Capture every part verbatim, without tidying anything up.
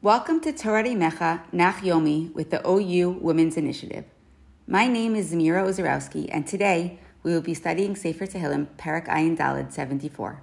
Welcome to Torah Mecha Nach Yomi with the O U Women's Initiative. My name is Zamira Ozarowski, and today we will be studying Sefer Tehillim, Perek Ayin Daled seventy-four.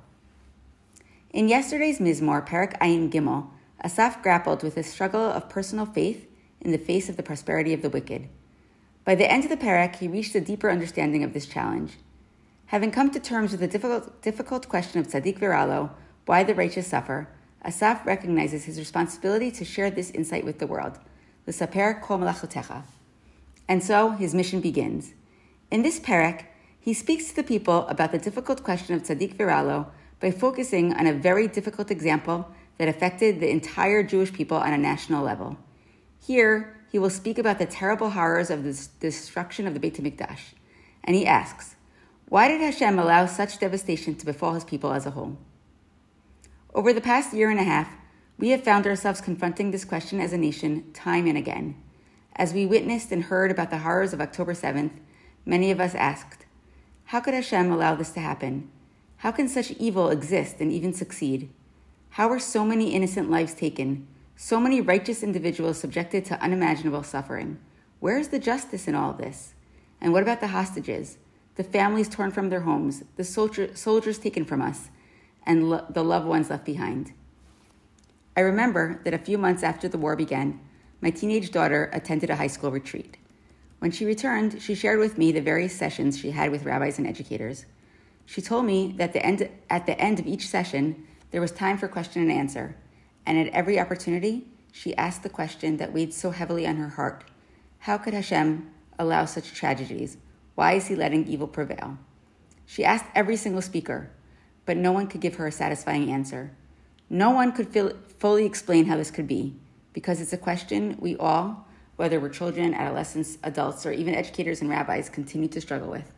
In yesterday's Mizmor, Perek Ayin Gimel, Asaf grappled with the struggle of personal faith in the face of the prosperity of the wicked. By the end of the Perek, he reached a deeper understanding of this challenge. Having come to terms with the difficult, difficult question of tzaddik v'ralo, why the righteous suffer, Asaf recognizes his responsibility to share this insight with the world. L'saper kol malachotecha. And so his mission begins. In this Perek, he speaks to the people about the difficult question of tzaddik v'ralo by focusing on a very difficult example that affected the entire Jewish people on a national level. Here, he will speak about the terrible horrors of the destruction of the Beit HaMikdash. And he asks, why did Hashem allow such devastation to befall his people as a whole? Over the past year and a half, we have found ourselves confronting this question as a nation time and again. As we witnessed and heard about the horrors of October seventh, many of us asked, how could Hashem allow this to happen? How can such evil exist and even succeed? How were so many innocent lives taken? So many righteous individuals subjected to unimaginable suffering? Where is the justice in all of this? And what about the hostages, the families torn from their homes, the soldier, soldiers taken from us, and lo- the loved ones left behind? I remember that a few months after the war began, my teenage daughter attended a high school retreat. When she returned, she shared with me the various sessions she had with rabbis and educators. She told me that the end, at the end of each session, there was time for question and answer, and at every opportunity, she asked the question that weighed so heavily on her heart: how could Hashem allow such tragedies? Why is he letting evil prevail? She asked every single speaker, but no one could give her a satisfying answer. No one could feel, fully explain how this could be, because it's a question we all, whether we're children, adolescents, adults, or even educators and rabbis, continue to struggle with.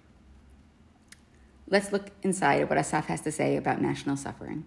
Let's look inside at what Asaf has to say about national suffering.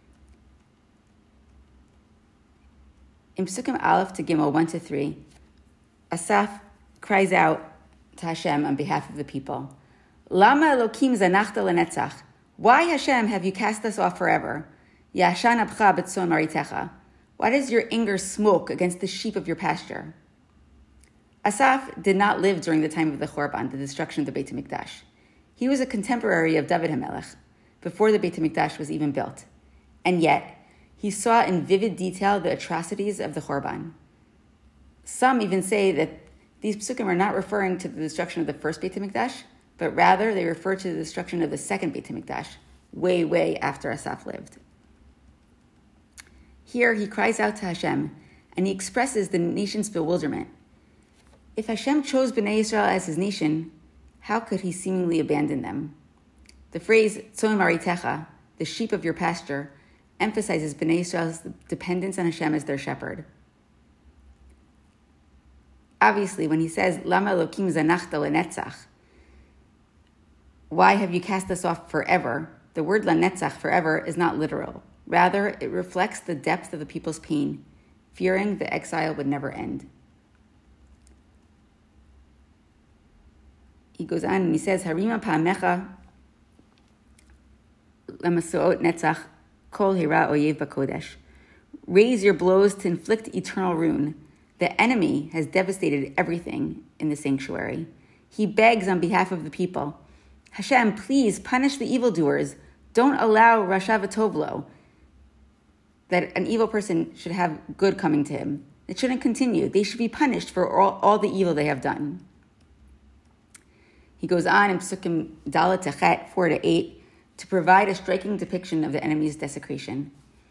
In Psukim Aleph to Gimel one to three, Asaf cries out to Hashem on behalf of the people. Lama Elokim zanachta lenetzach. Why, Hashem, have you cast us off forever? Yashan abcha betzon maritecha. Why does your anger smoke against the sheep of your pasture? Asaf did not live during the time of the Chorban, the destruction of the Beit HaMikdash. He was a contemporary of David HaMelech, before the Beit HaMikdash was even built. And yet, he saw in vivid detail the atrocities of the Chorban. Some even say that these psukim are not referring to the destruction of the first Beit HaMikdash, but rather they refer to the destruction of the second Beit HaMikdash, way, way after Asaf lived. Here he cries out to Hashem, and he expresses the nation's bewilderment. If Hashem chose Bnei Yisrael as his nation, how could he seemingly abandon them? The phrase, Tzon Maritecha, the sheep of your pasture, emphasizes Bnei Yisrael's dependence on Hashem as their shepherd. Obviously, when he says, Lama Elokim zanachta lenetzach, why have you cast us off forever? The word lanetzach, forever, is not literal. Rather, it reflects the depth of the people's pain, fearing the exile would never end. He goes on and he says, Harima pa'amecha lamasuot netzach kol hira oyev b'kodesh. Raise your blows to inflict eternal ruin. The enemy has devastated everything in the sanctuary. He begs on behalf of the people, Hashem, please punish the evildoers. Don't allow Rasha v'tovlo, that an evil person should have good coming to him. It shouldn't continue. They should be punished for all, all the evil they have done. He goes on in Psukim Dalet Techet four to eight to provide a striking depiction of the enemy's desecration.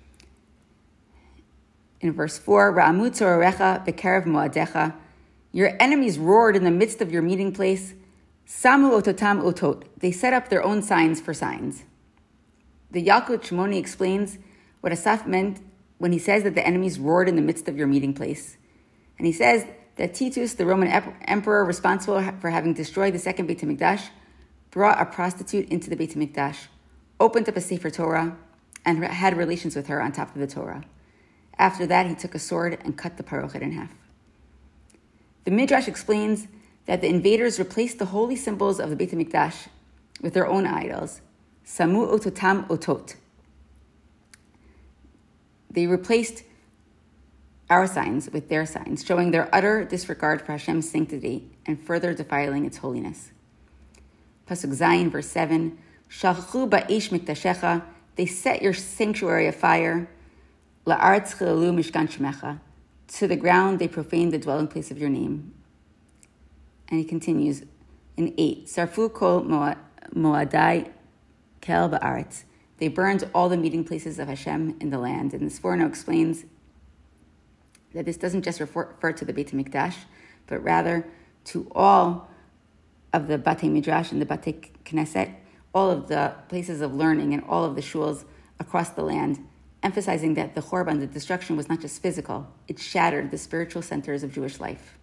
In verse four, Ra'amu tzorerecha bekerev moadecha. Your enemies roared in the midst of your meeting place. Samu ototam otot. They set up their own signs for signs. The Yalkut Shimoni explains what Asaf meant when he says that the enemies roared in the midst of your meeting place. And he says that Titus, the Roman emperor responsible for having destroyed the second Beit HaMikdash, brought a prostitute into the Beit HaMikdash, opened up a Sefer Torah, and had relations with her on top of the Torah. After that, he took a sword and cut the parochet in half. The Midrash explains that the invaders replaced the holy symbols of the Beit HaMikdash with their own idols, Samu ototam otot. They replaced our signs with their signs, showing their utter disregard for Hashem's sanctity and further defiling its holiness. Pasuk Zayin, verse seven, Shalchu ba'esh mikdashecha, they set your sanctuary afire, la'aretz chilalu mishkan shemecha, to the ground they profaned the dwelling place of your name. And he continues in eight, Sarfu kol moadai kel ba'aretz, they burned all the meeting places of Hashem in the land. And the Sforno explains that this doesn't just refer, refer to the Beit HaMikdash, but rather to all of the Batei Midrash and the Batei Knesset, all of the places of learning and all of the shuls across the land, emphasizing that the Chorban, the destruction, was not just physical, it shattered the spiritual centers of Jewish life.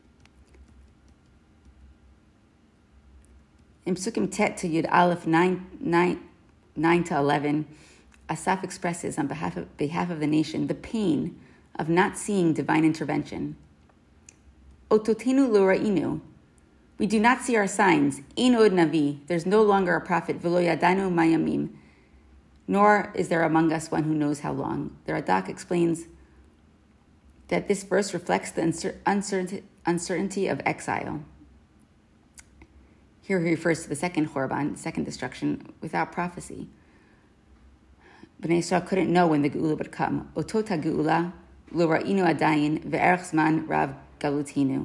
In Psukim Tet to Yud Aleph nine, nine, nine to eleven, Asaf expresses on behalf of, behalf of the nation the pain of not seeing divine intervention. Ototenu lo ra'inu, we do not see our signs. Ein od navi, there's no longer a prophet. V'lo yadanu mayamim, nor is there among us one who knows how long. The Radak explains that this verse reflects the uncer- uncertainty of exile. Here he refers to the second Chorban, second destruction, without prophecy. Bnei Yisrael couldn't know when the Geula would come. Otot ha-Geula lo ra'inu adayin ve'erech zman rav galutinu.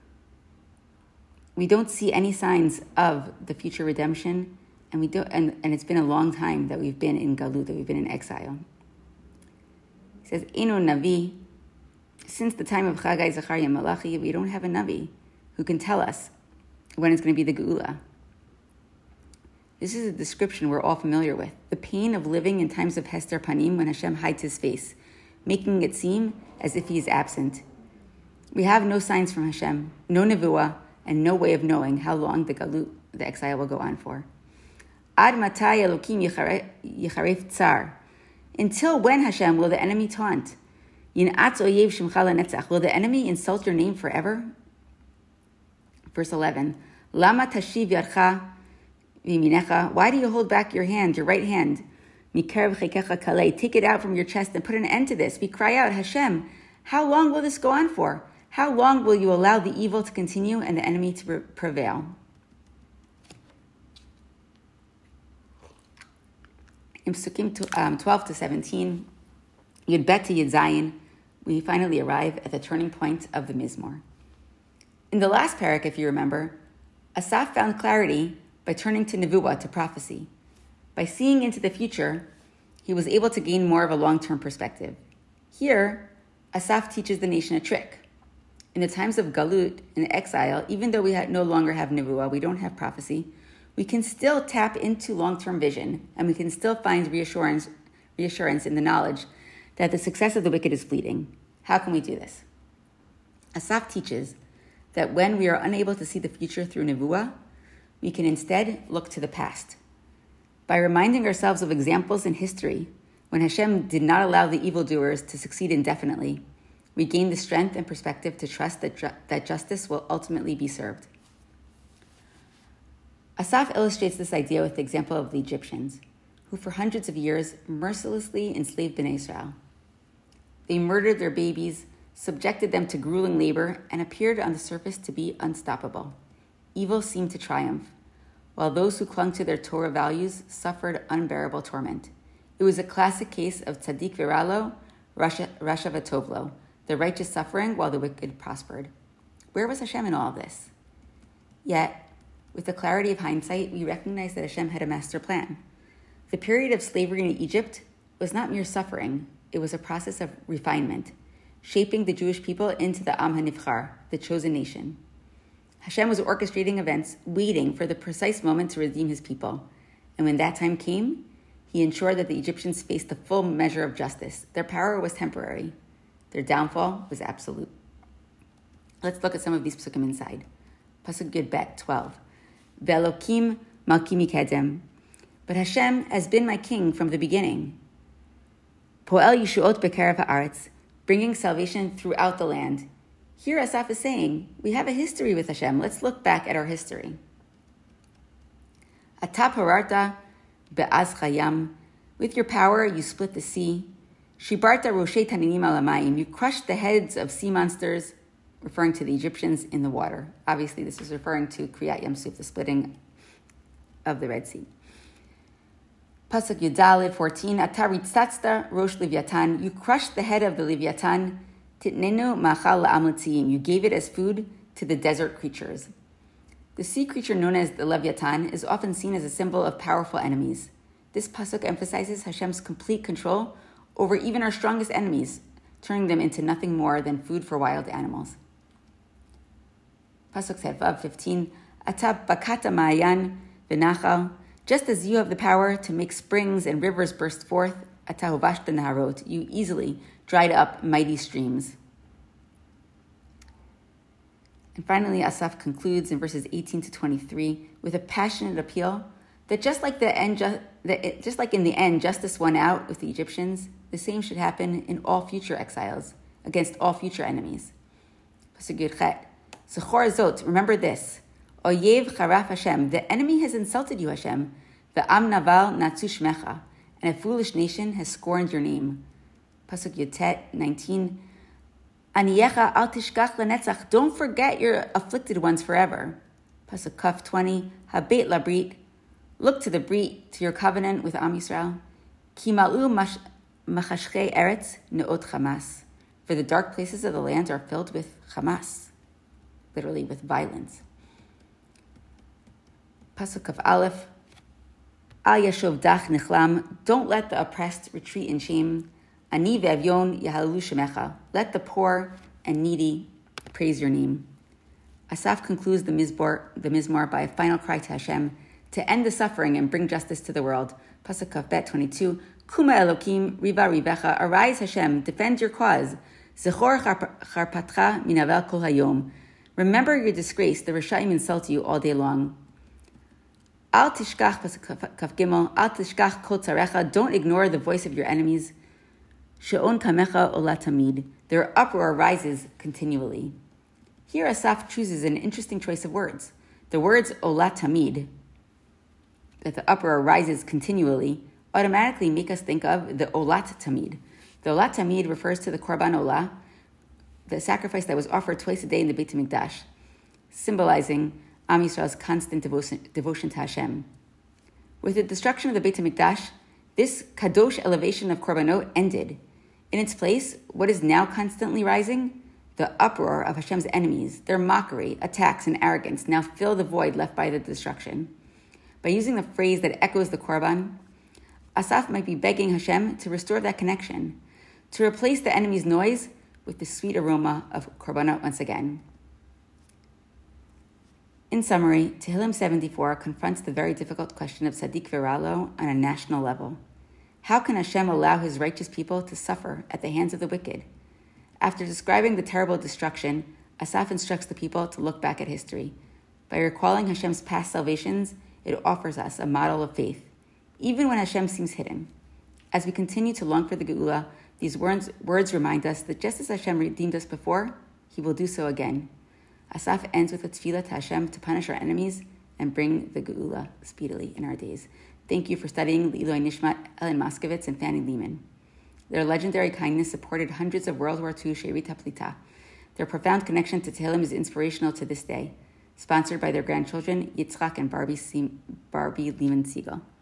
We don't see any signs of the future redemption, and we don't, and, and it's been a long time that we've been in galut, that we've been in exile. He says, Eino Navi, since the time of Chagai, Zechariah, and Malachi, we don't have a Navi who can tell us when it's going to be the Geula. This is a description we're all familiar with. The pain of living in times of Hester Panim when Hashem hides his face, making it seem as if he is absent. We have no signs from Hashem, no nevuah, and no way of knowing how long the galut, the exile, will go on for. Ad matai Elokim yicharef tsar. Until when, Hashem, will the enemy taunt? Yin'atz oyev shemcha lenetzach. Will the enemy insult your name forever? Verse eleven. Lama tashiv yadcha v'yiminecha. Why do you hold back your hand, your right hand? Mikerev chekecha kalei. Take it out from your chest and put an end to this. We cry out, Hashem, how long will this go on for? How long will you allow the evil to continue and the enemy to prevail? In Psukim um, twelve to seventeen, Yud Bet to Yud Zayin, we finally arrive at the turning point of the Mizmor. In the last parak, if you remember, Asaf found clarity by turning to Nevuah, to prophecy. By seeing into the future, he was able to gain more of a long-term perspective. Here, Asaf teaches the nation a trick. In the times of galut and exile, even though we no longer have nevuah, we don't have prophecy, we can still tap into long-term vision, and we can still find reassurance, reassurance in the knowledge that the success of the wicked is fleeting. How can we do this? Asaf teaches that when we are unable to see the future through nevuah, we can instead look to the past. By reminding ourselves of examples in history when Hashem did not allow the evildoers to succeed indefinitely, we gain the strength and perspective to trust that, ju- that justice will ultimately be served. Asaf illustrates this idea with the example of the Egyptians, who for hundreds of years mercilessly enslaved Bnei Israel. They murdered their babies, subjected them to grueling labor, and appeared on the surface to be unstoppable. Evil seemed to triumph, while those who clung to their Torah values suffered unbearable torment. It was a classic case of tzaddik viralo, rasha v'tovlo, the righteous suffering while the wicked prospered. Where was Hashem in all of this? Yet, with the clarity of hindsight, we recognize that Hashem had a master plan. The period of slavery in Egypt was not mere suffering. It was a process of refinement, shaping the Jewish people into the Am HaNivchar, the chosen nation. Hashem was orchestrating events, waiting for the precise moment to redeem his people. And when that time came, he ensured that the Egyptians faced the full measure of justice. Their power was temporary. Their downfall was absolute. Let's look at some of these psukim inside. Pasuk Yud Bet, twelve. Ve'elokim malki mikedem. But Hashem has been my king from the beginning. Poel yishuot bekerev haaretz, bringing salvation throughout the land. Here Asaf is saying, we have a history with Hashem. Let's look back at our history. Ata pararta be'az chayam. With your power, you split the sea. Shibarta Roshe Taninim Alamayim, you crushed the heads of sea monsters, referring to the Egyptians in the water. Obviously, this is referring to Kriyat Yam Suf, the splitting of the Red Sea. Pasuk Yudalid fourteen, Atarit Satzta Rosh Leviathan, you crushed the head of the Leviathan, Titnenu Machal La'amletziyim, you gave it as food to the desert creatures. The sea creature known as the Leviathan is often seen as a symbol of powerful enemies. This pasuk emphasizes Hashem's complete control over even our strongest enemies, turning them into nothing more than food for wild animals. Pasuk Vav fifteen, Atab Bakata Ma'ayan V'nachal, just as you have the power to make springs and rivers burst forth, Atahuvashta Naharot, you easily dried up mighty streams. And finally, Asaf concludes in verses eighteen to twenty-three with a passionate appeal that just like the end, ju- that it, just like in the end, justice won out with the Egyptians, the same should happen in all future exiles against all future enemies. Pasuk Yud Chet, Zechor Zot, remember this. Oyev Charaf Hashem, the enemy has insulted you, Hashem. The Am Naval Natsu Shmecha, and a foolish nation has scorned your name. Pasuk Yud Tet nineteen. Aniyecha al tishkach lenetzach, don't forget your afflicted ones forever. Pasuk Kaf twenty. Habet labrit, look to the brit, to your covenant with Am Yisrael. Ki malu machashchei eretz neot Hamas, for the dark places of the land are filled with Hamas, literally with violence. Pasuk of Aleph, Al Yashov Dach Nichlam, don't let the oppressed retreat in shame. Ani ve'avyon yahalu shemecha, let the poor and needy praise your name. Asaf concludes the Mizmor, the Mizmor by a final cry to Hashem to end the suffering and bring justice to the world. Pasuk Kaf Bet twenty-two, Kuma Elokim riva rivecha, arise Hashem, defend your cause. Zechor charpatcha minavel kol hayom, remember your disgrace, the Rishaim insult you all day long. Al tishkach, Pasuk Kaf Gimel, Al tishkach kol tzarecha, don't ignore the voice of your enemies. She'on kamecha ola tamid, their uproar rises continually. Here Asaf chooses an interesting choice of words. The words ola tamid, that the uproar rises continually, automatically make us think of the olat tamid. The olat tamid refers to the korban olah, the sacrifice that was offered twice a day in the Beit HaMikdash, symbolizing Am Yisrael's constant devotion, devotion to Hashem. With the destruction of the Beit HaMikdash, this kadosh elevation of korbanot ended. In its place, what is now constantly rising? The uproar of Hashem's enemies, their mockery, attacks, and arrogance now fill the void left by the destruction. By using the phrase that echoes the korban, Asaf might be begging Hashem to restore that connection, to replace the enemy's noise with the sweet aroma of korbanot once again. In summary, Tehillim seventy-four confronts the very difficult question of Tzaddik Viralo on a national level. How can Hashem allow his righteous people to suffer at the hands of the wicked? After describing the terrible destruction, Asaf instructs the people to look back at history. By recalling Hashem's past salvations, it offers us a model of faith, even when Hashem seems hidden. As we continue to long for the Geula, these words, words remind us that just as Hashem redeemed us before, he will do so again. Asaf ends with a tefillah to Hashem to punish our enemies and bring the Geula speedily in our days. Thank you for studying L'iloi Nishmat Ellen Moskowitz and Fanny Lehman. Their legendary kindness supported hundreds of World War Two She'erit HaPlita. Their profound connection to Tehillim is inspirational to this day. Sponsored by their grandchildren, Yitzchak and Barbie, Barbie Lehman Siegel.